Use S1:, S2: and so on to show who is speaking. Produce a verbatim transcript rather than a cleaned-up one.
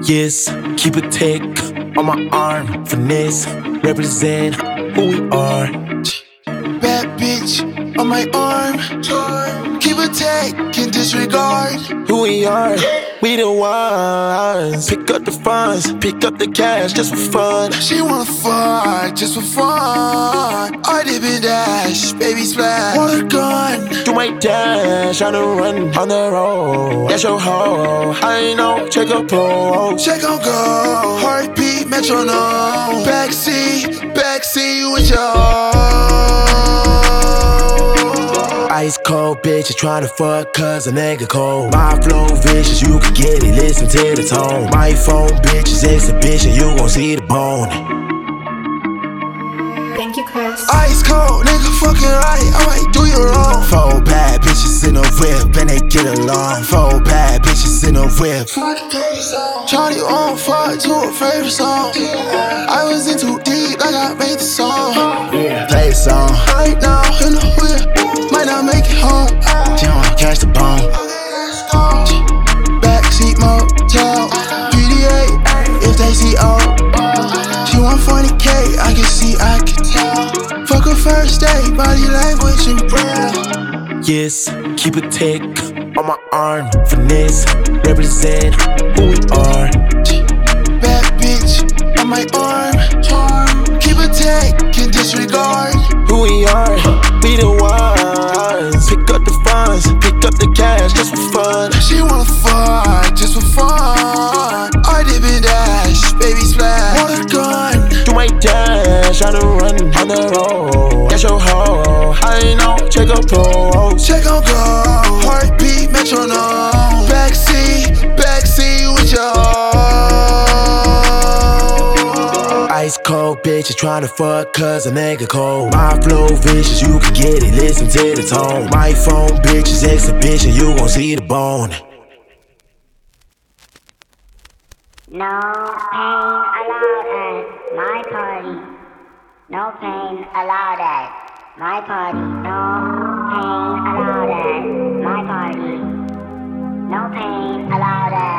S1: Yes, keep a tick on my arm. Finesse, represent who we are.
S2: Bad bitch on my arm. Keep a tag, can disregard
S1: who we are. We the ones. Pick up the funds, pick up the cash just for fun.
S2: She wanna fuck just for fun. I dip and dash, baby splash. Want a gun?
S1: Do my dash on the run, on the road. That's your hoe. I ain't no check up pro.
S2: Check on go. Heartbeat, metronome. Backseat, backseat with your
S1: ice cold bitches tryna fuck cause a nigga cold. My flow vicious, you can get it, listen to the tone. My phone bitches exhibition, you gon' see the bone.
S3: Thank you, Chris.
S2: Ice cold, nigga fucking right, I might do you wrong.
S1: Four bad bitches in a whip and they get along. Four bad bitches in a whip.
S2: Charlie on fire to a favorite song. I was in too deep like I made the song.
S1: Yeah, play the song.
S2: Right now in the whip, might not make it home.
S1: She don't wanna catch the bone.
S2: Backseat motel, P D A, if they see oh. She want forty K, I can see, I can tell. Fuck her first day, body language and prayer.
S1: Yes, keep a tick on my arm. Finesse, represent who we are.
S2: Bad bitch on my arm. Keep a tag, can disregard
S1: who we are. We the ones. Pick up the funds, pick up the cash just for fun.
S2: She wanna fuck just for fun. I dip and dash, baby splash. Want a gun?
S1: Do my dash on the run, on the road. That's your hoe. I ain't no check up pro.
S2: Check on go. Heartbeat, metronome. Backseat, backseat with your
S1: ice cold bitches tryna fuck cause a nigga cold. My flow vicious, you can get it, listen to the tone. My phone bitches exhibition, you gon' see the bone.
S4: No pain allowed at my party. No pain allowed at my party. No pain allowed at my party. No pain allowed at